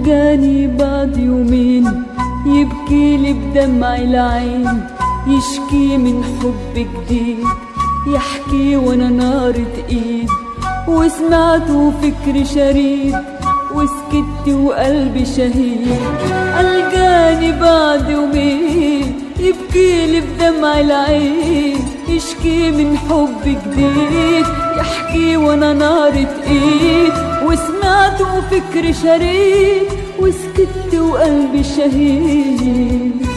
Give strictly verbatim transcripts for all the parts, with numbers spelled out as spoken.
ألقاني بعد يومين يبكيلي بدمع العين، يشكي من حب جديد، يحكي وانا نارة ايد، وسمعته فكر شريد، وسكت وقلبي شهيد. ألقاني بعد يومين يبكيلي بدمع العين، يشكي من حب جديد، يحكي وانا نارة ايد، وسمعته فكر شريد، وسكت وقلبي شهيد.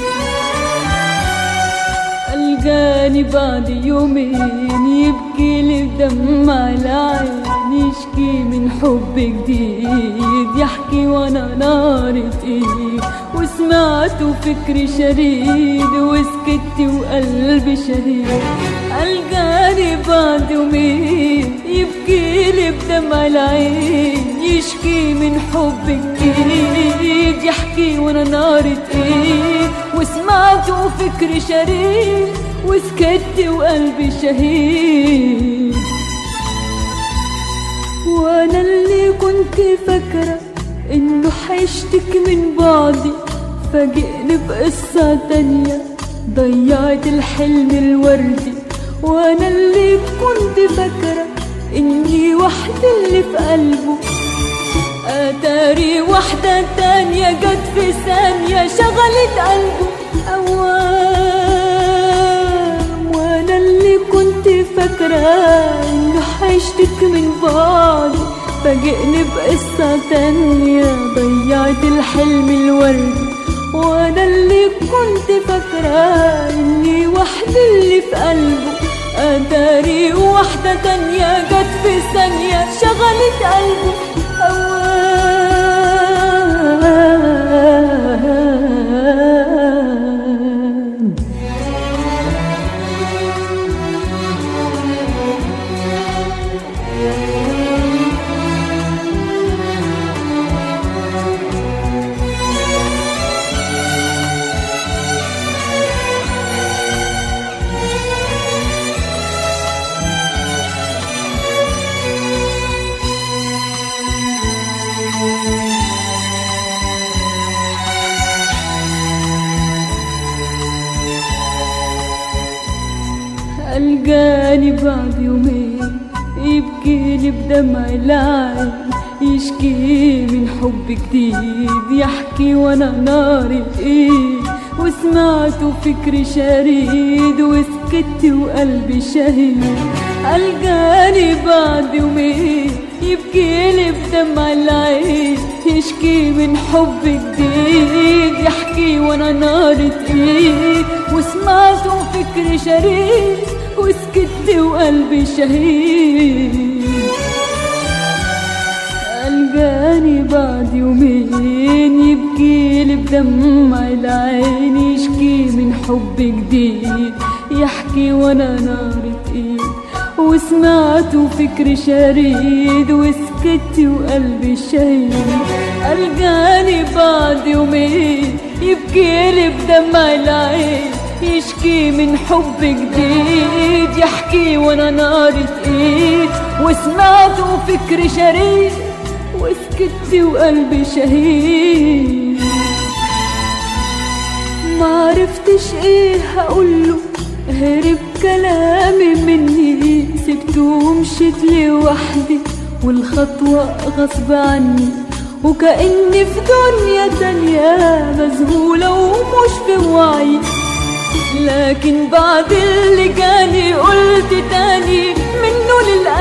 ألقاني بعد يومين يبكيلي بدمع العين، يشكي من حب جديد، يحكي وانا نارة ايد، وسمعته فكر شريد، وسكت وقلبي شهيد. ألقاني بعد يومين يبكيلي بدمع العين، يشكي من حب جديد، يحكي وانا نارة ايد، وسمعته فكر شريد، وسكت وقلبي شهيد. وانا اللي كنت فاكرة انه حيشتك من بعدي، فاجئني بقصة تانية، ضيعت الحلم الوردي. وانا اللي كنت فاكرة اني وحدة اللي في قلبه، اتاري وحدة تانية جت في ثانية شغلت قلبه اوام. وانا اللي كنت فاكرة انه حيشتك من بعدي، فاجئني بقصة تانية، ضيعت الحلم الوردي. وانا اللي كنت فاكرة اني وحدة اللي في قلبه، اتاري وحدة تانية جت في ثانية شغلت قلبه أوام. ألقاني بعد يومين يبكيلي بدمع العين، يشكي من حب جديد، يحكي وانا نارة ايد، وسمعته فكر شريد، وسكت وقلبي شهيد. ألقاني بعد يومين يبكيلي بدمع العين، يشكي من حب جديد، يحكي وانا نارة ايد، وسمعته فكر شريد، وسكت وقلبي شهيد. ألقاني بعد يومين يبكيلي بدمع العين، يشكي من حب جديد، يحكي وانا نارة ايد، وسمعته فكر شريد، وسكت وقلبي شهيد. ألقاني بعد يومين يبكيلي بدمع العين، يشكي من حب جديد، يحكي وانا نارة ايد، وسمعته فكر شريد، وسكت وقلبي شهيد. معرفتش ايه هقوله، هرب كلامي مني، سبته ومشيت لوحدي، والخطوة غصب عني، وكأني في دنيا تانية مذهولة ومش في وعي. لكن بعد اللي جاني قلت تاني منه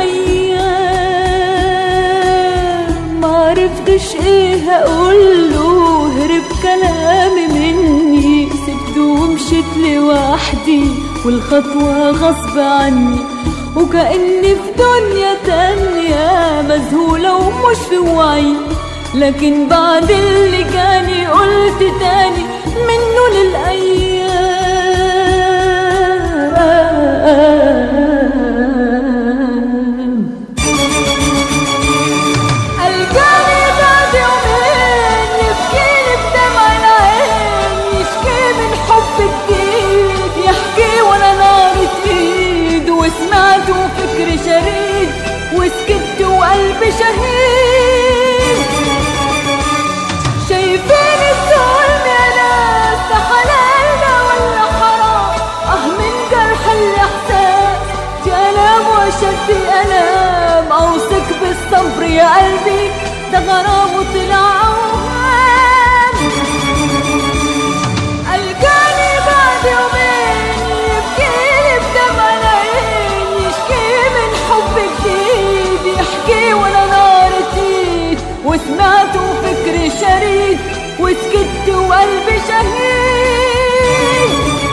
للأيام. معرفتش ايه هقوله، هرب كلامي مني، سبته ومشيت لوحدي، والخطوة غصب عني، وكأني في دنيا تانية مذهولة ومش في وعي. لكن بعد اللي جاني قلت تاني منه للأيام. ألقاني بعد يومين يبكيلي بدمع العين، يشكي من حب جديد، يحكي وانا نارة ايد، وسمعته فكر شريد، وسكت وقلبي شهيد. يا قلبي ده غرام وطلع عوام. ألقاني بعد يومين يبكيلي بدمع العين، يشكي من حب جديد يحكي ولا نار تزيد، وسمعته فكري شريد وسكت وقلبي شهيد.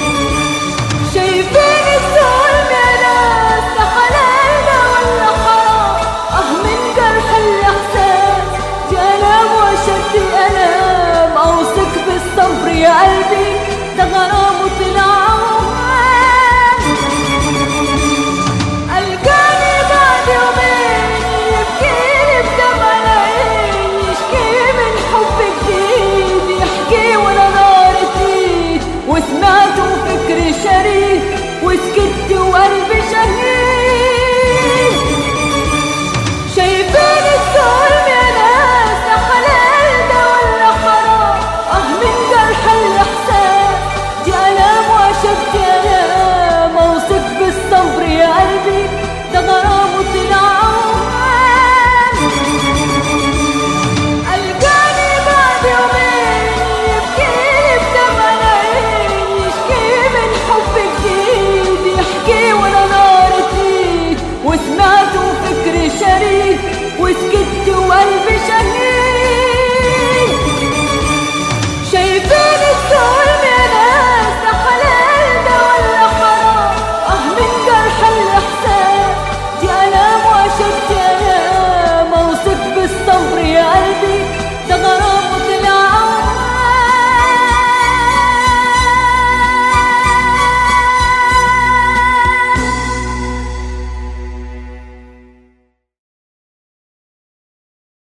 شايفين الظلم يا ناس ده حلالنا ولا حرام؟ اه من جرح الاحساس دي الام واشد الالام، اوصيك بالصبر يا قلبي ده غرام وطلع عوام. ألقاني بعد يومين يبكيلي بدمع العين، يشكي من حب جديد يحكي ولا نار تزيد، وسمعته فكري شريد وسكت وقلبي شهيد. شايفين الظلم يا ناس ده حلال ده ولا حرام؟ اه من جرح الاحساس دي الام واشد الام، اوصيك بالصبر يا قلبي ده غرام وطلع عوام. ألقاني بعد يومين يبكيلي بدمع العين، يشكي من حب جديد يحكي ولا نار تزيد، وسمعته فكري شريد